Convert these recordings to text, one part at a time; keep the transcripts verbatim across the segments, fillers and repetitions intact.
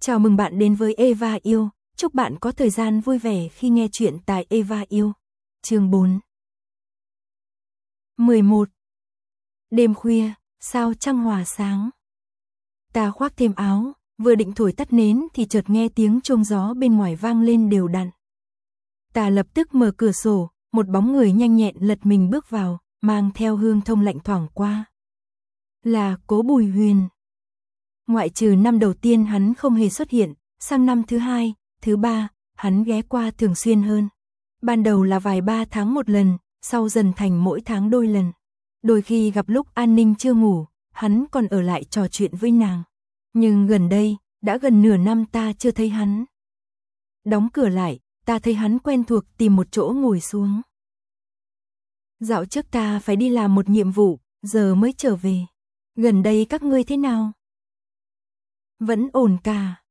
Chào mừng bạn đến với Eva Yêu, chúc bạn có thời gian vui vẻ khi nghe chuyện tại Eva Yêu. Chương bốn. mười một. Đêm khuya, sao trăng hòa sáng. Ta khoác thêm áo, vừa định thổi tắt nến thì chợt nghe tiếng chuông gió bên ngoài vang lên đều đặn. Ta lập tức mở cửa sổ, một bóng người nhanh nhẹn lật mình bước vào, mang theo hương thơm lạnh thoảng qua. Là Cố Bùi Huyền. Ngoại trừ năm đầu tiên hắn không hề xuất hiện, sang năm thứ hai, thứ ba, hắn ghé qua thường xuyên hơn. Ban đầu là vài ba tháng một lần, sau dần thành mỗi tháng đôi lần. Đôi khi gặp lúc An Ninh chưa ngủ, hắn còn ở lại trò chuyện với nàng. Nhưng gần đây, đã gần nửa năm ta chưa thấy hắn. Đóng cửa lại, ta thấy hắn quen thuộc tìm một chỗ ngồi xuống. Dạo trước ta phải đi làm một nhiệm vụ, giờ mới trở về. Gần đây các ngươi thế nào? Vẫn ổn cả.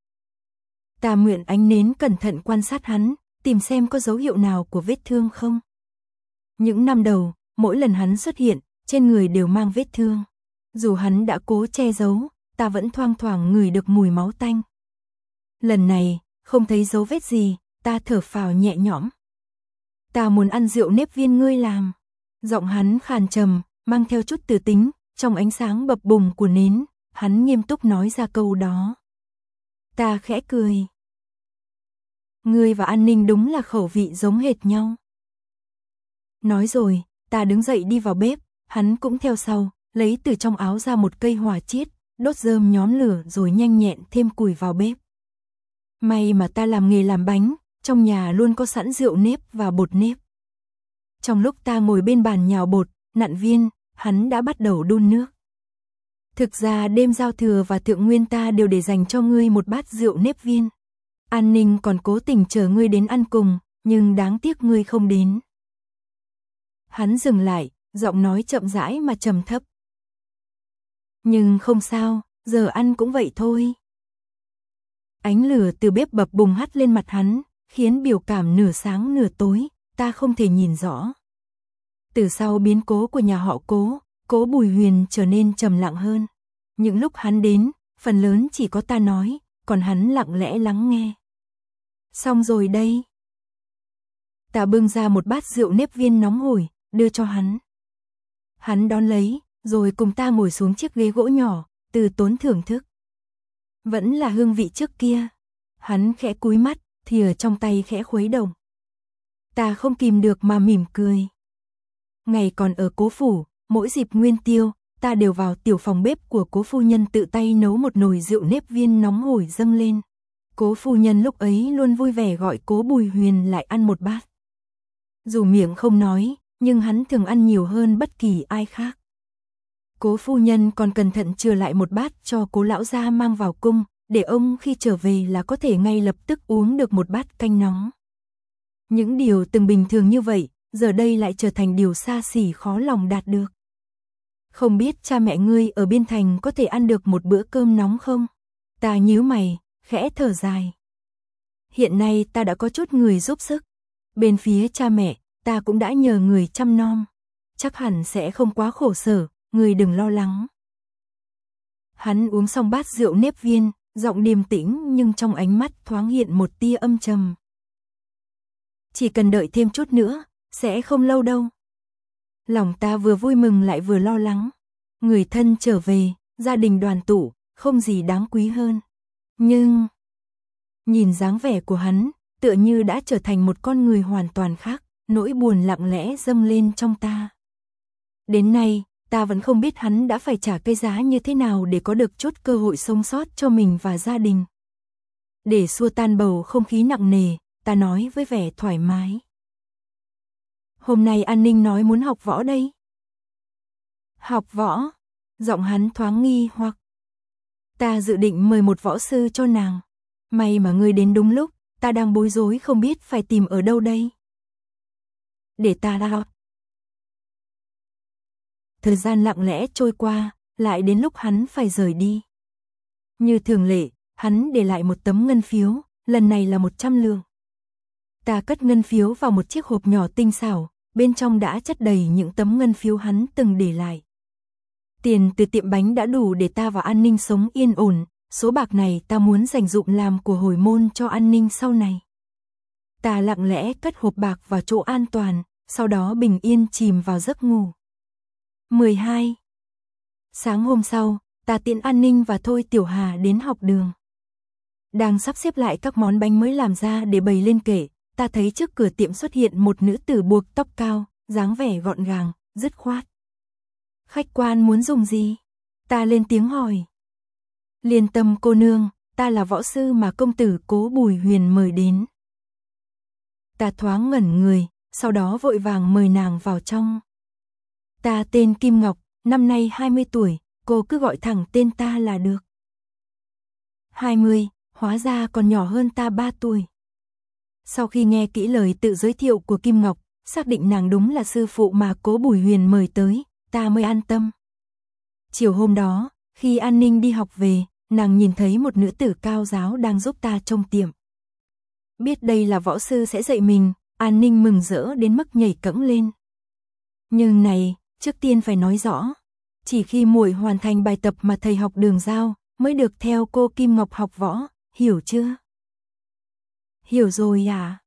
Ta mượn ánh nến cẩn thận quan sát hắn, tìm xem có dấu hiệu nào của vết thương không. Những năm đầu, mỗi lần hắn xuất hiện, trên người đều mang vết thương. Dù hắn đã cố che giấu, ta vẫn thoang thoảng ngửi được mùi máu tanh. Lần này, không thấy dấu vết gì, ta thở phào nhẹ nhõm. Ta muốn ăn rượu nếp viên ngươi làm. Giọng hắn khàn trầm, mang theo chút từ tính, trong ánh sáng bập bùng của nến, hắn nghiêm túc nói ra câu đó. Ta khẽ cười. Ngươi và An Ninh đúng là khẩu vị giống hệt nhau. Nói rồi, ta đứng dậy đi vào bếp, hắn cũng theo sau, lấy từ trong áo ra một cây hỏa chiết, đốt rơm nhóm lửa rồi nhanh nhẹn thêm củi vào bếp. May mà ta làm nghề làm bánh, trong nhà luôn có sẵn rượu nếp và bột nếp. Trong lúc ta ngồi bên bàn nhào bột, nặn viên, hắn đã bắt đầu đun nước. Thực ra đêm giao thừa và thượng nguyên ta đều để dành cho ngươi một bát rượu nếp viên. An Ninh còn cố tình chờ ngươi đến ăn cùng, nhưng đáng tiếc ngươi không đến. Hắn dừng lại, giọng nói chậm rãi mà trầm thấp. Nhưng không sao, giờ ăn cũng vậy thôi. Ánh lửa từ bếp bập bùng hắt lên mặt hắn, khiến biểu cảm nửa sáng nửa tối, ta không thể nhìn rõ. Từ sau biến cố của nhà họ Cố, Cố Bùi Huyền trở nên trầm lặng hơn. Những lúc hắn đến, phần lớn chỉ có ta nói, còn hắn lặng lẽ lắng nghe. Xong rồi đây. Ta bưng ra một bát rượu nếp viên nóng hổi, đưa cho hắn. Hắn đón lấy, rồi cùng ta ngồi xuống chiếc ghế gỗ nhỏ, từ tốn thưởng thức. Vẫn là hương vị trước kia. Hắn khẽ cúi mắt, thìa trong tay khẽ khuấy động. Ta không kìm được mà mỉm cười. Ngày còn ở Cố phủ, mỗi dịp nguyên tiêu, ta đều vào tiểu phòng bếp của Cố phu nhân tự tay nấu một nồi rượu nếp viên nóng hổi dâng lên. Cố phu nhân lúc ấy luôn vui vẻ gọi Cố Bùi Huyền lại ăn một bát. Dù miệng không nói, nhưng hắn thường ăn nhiều hơn bất kỳ ai khác. Cố phu nhân còn cẩn thận chừa lại một bát cho Cố lão gia mang vào cung, để ông khi trở về là có thể ngay lập tức uống được một bát canh nóng. Những điều từng bình thường như vậy, giờ đây lại trở thành điều xa xỉ khó lòng đạt được. Không biết cha mẹ ngươi ở Biên Thành có thể ăn được một bữa cơm nóng không? Ta nhíu mày, khẽ thở dài. Hiện nay ta đã có chút người giúp sức. Bên phía cha mẹ, ta cũng đã nhờ người chăm nom. Chắc hẳn sẽ không quá khổ sở, ngươi đừng lo lắng. Hắn uống xong bát rượu nếp viên, giọng điềm tĩnh nhưng trong ánh mắt thoáng hiện một tia âm trầm. Chỉ cần đợi thêm chút nữa, sẽ không lâu đâu. Lòng ta vừa vui mừng lại vừa lo lắng. Người thân trở về, gia đình đoàn tụ, không gì đáng quý hơn. Nhưng, nhìn dáng vẻ của hắn, tựa như đã trở thành một con người hoàn toàn khác, nỗi buồn lặng lẽ dâng lên trong ta. Đến nay, ta vẫn không biết hắn đã phải trả cái giá như thế nào để có được chút cơ hội sống sót cho mình và gia đình. Để xua tan bầu không khí nặng nề, ta nói với vẻ thoải mái. Hôm nay An Ninh nói muốn học võ đây. Học võ? Giọng hắn thoáng nghi hoặc. Ta dự định mời một võ sư cho nàng. May mà ngươi đến đúng lúc, ta đang bối rối không biết phải tìm ở đâu đây. Để ta ra. Thời gian lặng lẽ trôi qua, lại đến lúc hắn phải rời đi. Như thường lệ, hắn để lại một tấm ngân phiếu, lần này là một trăm lượng. Ta cất ngân phiếu vào một chiếc hộp nhỏ tinh xảo, bên trong đã chất đầy những tấm ngân phiếu hắn từng để lại. Tiền từ tiệm bánh đã đủ để ta và An Ninh sống yên ổn, số bạc này ta muốn dành dụm làm của hồi môn cho an ninh sau này. Ta lặng lẽ cất hộp bạc vào chỗ an toàn, sau đó bình yên chìm vào giấc ngủ. mười hai. Sáng hôm sau, ta tiễn An Ninh và Thôi Tiểu Hà đến học đường. Đang sắp xếp lại các món bánh mới làm ra để bày lên kệ, ta thấy trước cửa tiệm xuất hiện một nữ tử buộc tóc cao, dáng vẻ gọn gàng, dứt khoát. Khách quan muốn dùng gì? Ta lên tiếng hỏi. Liên tâm cô nương, ta là võ sư mà công tử Cố Bùi Huyền mời đến. Ta thoáng ngẩn người, sau đó vội vàng mời nàng vào trong. Ta tên Kim Ngọc, năm nay hai mươi tuổi, cô cứ gọi thẳng tên ta là được. hai mươi, hóa ra còn nhỏ hơn ta ba tuổi. Sau khi nghe kỹ lời tự giới thiệu của Kim Ngọc, xác định nàng đúng là sư phụ mà Cố Bùi Huyền mời tới, ta mới an tâm. Chiều hôm đó, khi An Ninh đi học về, nàng nhìn thấy một nữ tử cao giáo đang giúp ta trông tiệm. Biết đây là võ sư sẽ dạy mình, An Ninh mừng rỡ đến mức nhảy cẫng lên. Nhưng này, trước tiên phải nói rõ, chỉ khi muội hoàn thành bài tập mà thầy học đường giao, mới được theo cô Kim Ngọc học võ, hiểu chưa? Hiểu rồi à?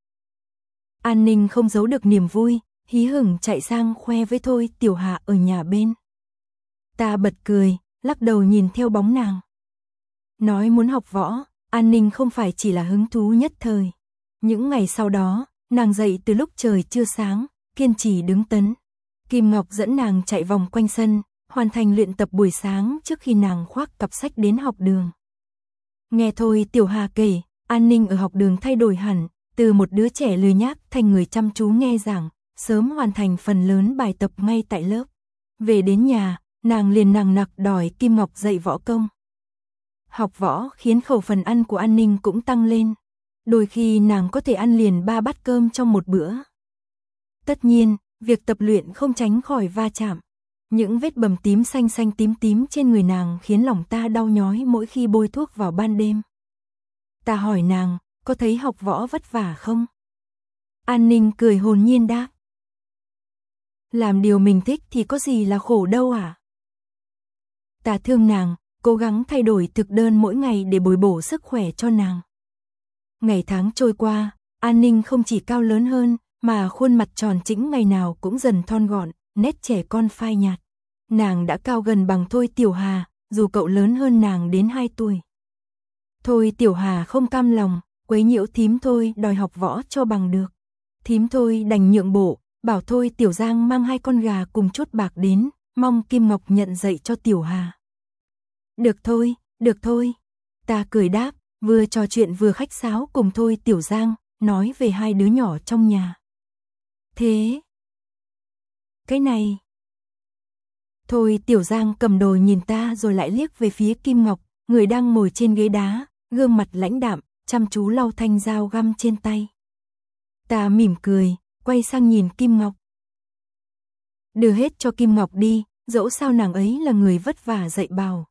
An Ninh không giấu được niềm vui, hí hửng chạy sang khoe với Thôi Tiểu Hà ở nhà bên. Ta bật cười, lắc đầu nhìn theo bóng nàng. Nói muốn học võ, An Ninh không phải chỉ là hứng thú nhất thời. Những ngày sau đó, nàng dậy từ lúc trời chưa sáng, kiên trì đứng tấn. Kim Ngọc dẫn nàng chạy vòng quanh sân, hoàn thành luyện tập buổi sáng trước khi nàng khoác cặp sách đến học đường. Nghe Thôi Tiểu Hà kể, An Ninh ở học đường thay đổi hẳn, từ một đứa trẻ lười nhác thành người chăm chú nghe giảng, sớm hoàn thành phần lớn bài tập ngay tại lớp. Về đến nhà, nàng liền nằng nặc đòi Kim Ngọc dạy võ công. Học võ khiến khẩu phần ăn của An Ninh cũng tăng lên. Đôi khi nàng có thể ăn liền ba bát cơm trong một bữa. Tất nhiên, việc tập luyện không tránh khỏi va chạm. Những vết bầm tím xanh xanh tím tím trên người nàng khiến lòng ta đau nhói mỗi khi bôi thuốc vào ban đêm. Ta hỏi nàng, có thấy học võ vất vả không? An Ninh cười hồn nhiên đáp. Làm điều mình thích thì có gì là khổ đâu à? Ta thương nàng, cố gắng thay đổi thực đơn mỗi ngày để bồi bổ sức khỏe cho nàng. Ngày tháng trôi qua, An Ninh không chỉ cao lớn hơn, mà khuôn mặt tròn trĩnh ngày nào cũng dần thon gọn, nét trẻ con phai nhạt. Nàng đã cao gần bằng Thôi Tiểu Hà, dù cậu lớn hơn nàng đến hai tuổi. Thôi Tiểu Hà không cam lòng, quấy nhiễu thím Thôi đòi học võ cho bằng được. Thím Thôi đành nhượng bộ, bảo Thôi Tiểu Giang mang hai con gà cùng chút bạc đến, mong Kim Ngọc nhận dạy cho Tiểu Hà. Được thôi, được thôi. Ta cười đáp, vừa trò chuyện vừa khách sáo cùng Thôi Tiểu Giang, nói về hai đứa nhỏ trong nhà. Thế... Cái này... Thôi Tiểu Giang cầm đồi nhìn ta rồi lại liếc về phía Kim Ngọc, người đang ngồi trên ghế đá, gương mặt lãnh đạm, chăm chú lau thanh dao găm trên tay. Ta mỉm cười, quay sang nhìn Kim Ngọc. Đưa hết cho Kim Ngọc đi, dẫu sao nàng ấy là người vất vả dạy bảo.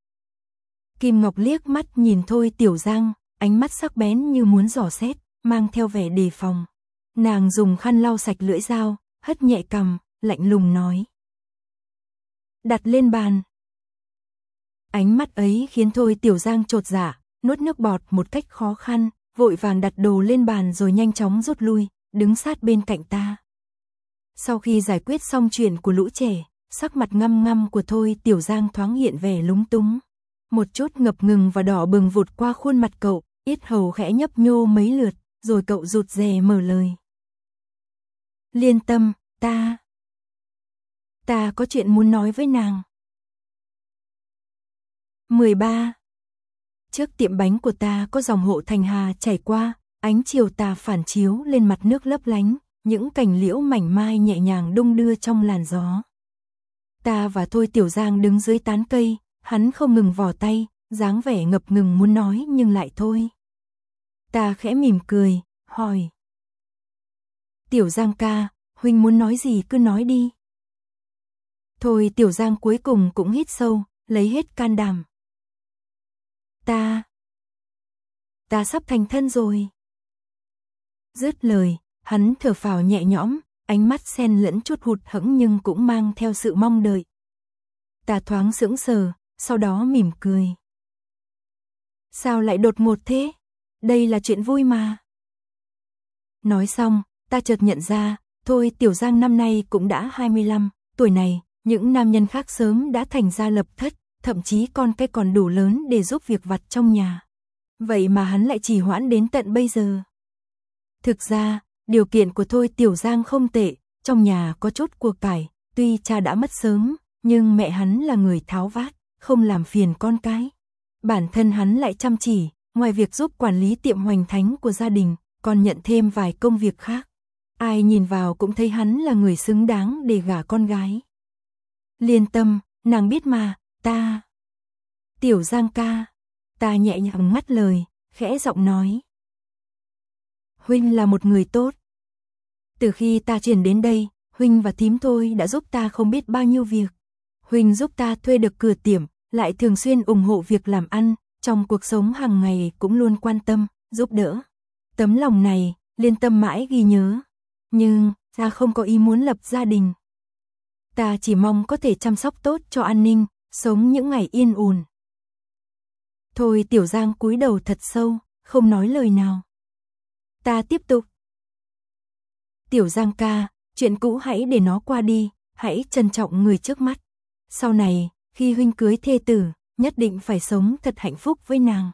Kim Ngọc liếc mắt nhìn Thôi Tiểu Giang, ánh mắt sắc bén như muốn dò xét, mang theo vẻ đề phòng. Nàng dùng khăn lau sạch lưỡi dao, hất nhẹ cằm, lạnh lùng nói. Đặt lên bàn. Ánh mắt ấy khiến Thôi Tiểu Giang chột dạ, nuốt nước bọt một cách khó khăn, vội vàng đặt đồ lên bàn rồi nhanh chóng rút lui, đứng sát bên cạnh ta. Sau khi giải quyết xong chuyện của lũ trẻ, sắc mặt ngăm ngăm của Thôi Tiểu Giang thoáng hiện vẻ lúng túng. Một chút ngập ngừng và đỏ bừng vụt qua khuôn mặt cậu, yết hầu khẽ nhấp nhô mấy lượt, rồi cậu rụt rè mở lời. Liên Tâm, ta... Ta có chuyện muốn nói với nàng. mười ba. Trước tiệm bánh của ta có dòng hộ thành hà chảy qua, ánh chiều tà phản chiếu lên mặt nước lấp lánh, những cành liễu mảnh mai nhẹ nhàng đung đưa trong làn gió. Ta và Thôi Tiểu Giang đứng dưới tán cây, hắn không ngừng vò tay, dáng vẻ ngập ngừng muốn nói nhưng lại thôi. Ta khẽ mỉm cười, hỏi. Tiểu Giang ca, huynh muốn nói gì cứ nói đi. Thôi Tiểu Giang cuối cùng cũng hít sâu, lấy hết can đảm. Ta... Ta sắp thành thân rồi. Dứt lời, hắn thở phào nhẹ nhõm, ánh mắt xen lẫn chút hụt hẫng nhưng cũng mang theo sự mong đợi. Ta thoáng sững sờ, sau đó mỉm cười. Sao lại đột ngột thế? Đây là chuyện vui mà. Nói xong, ta chợt nhận ra, thôi Tiểu Giang năm nay cũng đã hai mươi lăm, tuổi này, những nam nhân khác sớm đã thành gia lập thất, thậm chí con cái còn đủ lớn để giúp việc vặt trong nhà. Vậy mà hắn lại trì hoãn đến tận bây giờ. Thực ra, điều kiện của thôi Tiểu Giang không tệ, trong nhà có chút của cải, tuy cha đã mất sớm, nhưng mẹ hắn là người tháo vát, không làm phiền con cái. Bản thân hắn lại chăm chỉ, ngoài việc giúp quản lý tiệm hoành thánh của gia đình, còn nhận thêm vài công việc khác. Ai nhìn vào cũng thấy hắn là người xứng đáng để gả con gái. Liên tâm, nàng biết mà, ta... Tiểu Giang ca, ta nhẹ nhàng ngắt lời, khẽ giọng nói. Huynh là một người tốt. Từ khi ta chuyển đến đây, Huynh và thím thôi đã giúp ta không biết bao nhiêu việc. Huynh giúp ta thuê được cửa tiệm, lại thường xuyên ủng hộ việc làm ăn, trong cuộc sống hàng ngày cũng luôn quan tâm, giúp đỡ. Tấm lòng này, Liên tâm mãi ghi nhớ. Nhưng, ta không có ý muốn lập gia đình. Ta chỉ mong có thể chăm sóc tốt cho An Ninh, sống những ngày yên ổn. Thôi Tiểu Giang cúi đầu thật sâu, không nói lời nào. Ta tiếp tục. Tiểu Giang ca, chuyện cũ hãy để nó qua đi, hãy trân trọng người trước mắt. Sau này, khi Huynh cưới thê tử, nhất định phải sống thật hạnh phúc với nàng.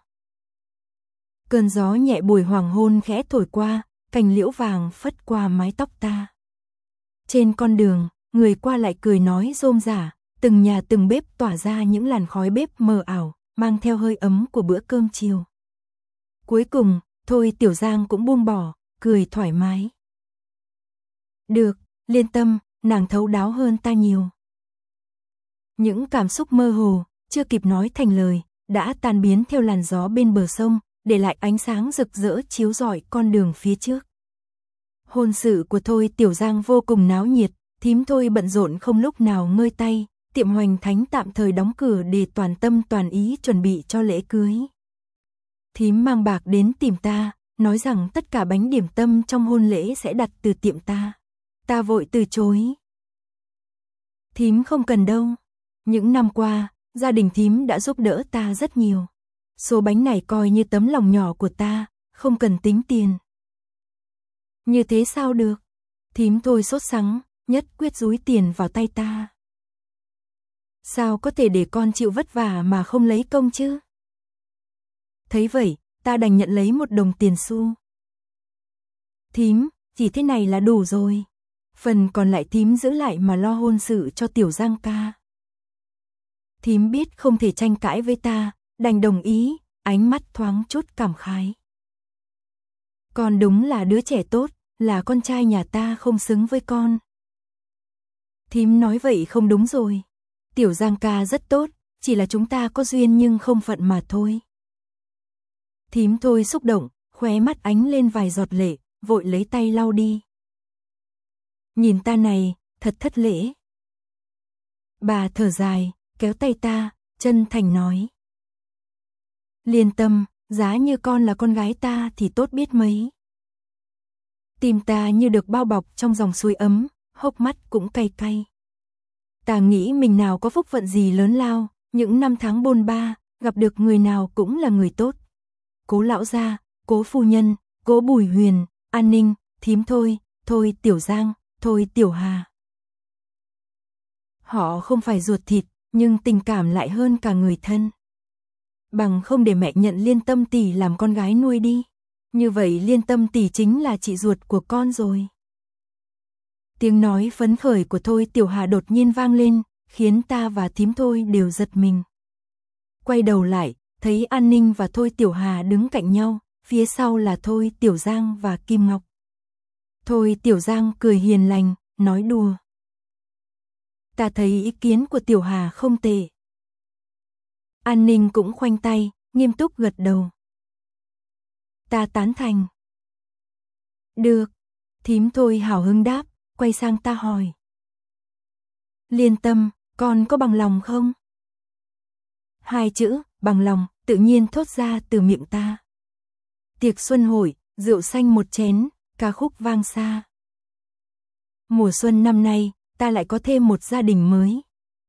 Cơn gió nhẹ buổi hoàng hôn khẽ thổi qua, cành liễu vàng phất qua mái tóc ta. Trên con đường, người qua lại cười nói rôm rả, từng nhà từng bếp tỏa ra những làn khói bếp mờ ảo, mang theo hơi ấm của bữa cơm chiều. Cuối cùng, thôi Tiểu Giang cũng buông bỏ, cười thoải mái. Được, Liên tâm, nàng thấu đáo hơn ta nhiều. Những cảm xúc mơ hồ, chưa kịp nói thành lời, đã tan biến theo làn gió bên bờ sông, để lại ánh sáng rực rỡ chiếu rọi con đường phía trước. Hôn sự của thôi Tiểu Giang vô cùng náo nhiệt, thím thôi bận rộn không lúc nào ngơi tay, tiệm hoành thánh tạm thời đóng cửa để toàn tâm toàn ý chuẩn bị cho lễ cưới. Thím mang bạc đến tìm ta, nói rằng tất cả bánh điểm tâm trong hôn lễ sẽ đặt từ tiệm ta. Ta vội từ chối. Thím không cần đâu. Những năm qua, gia đình thím đã giúp đỡ ta rất nhiều. Số bánh này coi như tấm lòng nhỏ của ta, không cần tính tiền. Như thế sao được? Thím thôi sốt sắng, nhất quyết dúi tiền vào tay ta. Sao có thể để con chịu vất vả mà không lấy công chứ? Thấy vậy, ta đành nhận lấy một đồng tiền xu. Thím, chỉ thế này là đủ rồi. Phần còn lại thím giữ lại mà lo hôn sự cho Tiểu Giang ca. Thím biết không thể tranh cãi với ta, đành đồng ý, ánh mắt thoáng chút cảm khái. Con đúng là đứa trẻ tốt, là con trai nhà ta không xứng với con. Thím nói vậy không đúng rồi. Tiểu Giang ca rất tốt, chỉ là chúng ta có duyên nhưng không phận mà thôi. Thím thôi xúc động, khóe mắt ánh lên vài giọt lệ, vội lấy tay lau đi. Nhìn ta này, thật thất lễ. Bà thở dài, kéo tay ta, chân thành nói. Liên tâm, giá như con là con gái ta thì tốt biết mấy. Tim ta như được bao bọc trong dòng suối ấm, hốc mắt cũng cay cay. Ta nghĩ mình nào có phúc phận gì lớn lao, những năm tháng bôn ba, gặp được người nào cũng là người tốt. Cố lão gia, cố phu nhân, cố Bùi Huyền, An Ninh, thím thôi, thôi Tiểu Giang, thôi Tiểu Hà. Họ không phải ruột thịt, nhưng tình cảm lại hơn cả người thân. Bằng không để mẹ nhận Liên tâm tỷ làm con gái nuôi đi. Như vậy Liên tâm tỷ chính là chị ruột của con rồi. Tiếng nói phấn khởi của thôi Tiểu Hà đột nhiên vang lên, khiến ta và thím thôi đều giật mình. Quay đầu lại, thấy An Ninh và thôi Tiểu Hà đứng cạnh nhau, phía sau là thôi Tiểu Giang và Kim Ngọc. Thôi Tiểu Giang cười hiền lành, nói đùa. Ta thấy ý kiến của Tiểu Hà không tệ. An Ninh cũng khoanh tay, nghiêm túc gật đầu. Ta tán thành. Được, thím thôi hào hứng đáp, quay sang ta hỏi. Liên tâm, con có bằng lòng không? Hai chữ, bằng lòng, tự nhiên thốt ra từ miệng ta. Tiệc xuân hội, rượu xanh một chén, ca khúc vang xa. Mùa xuân năm nay, ta lại có thêm một gia đình mới.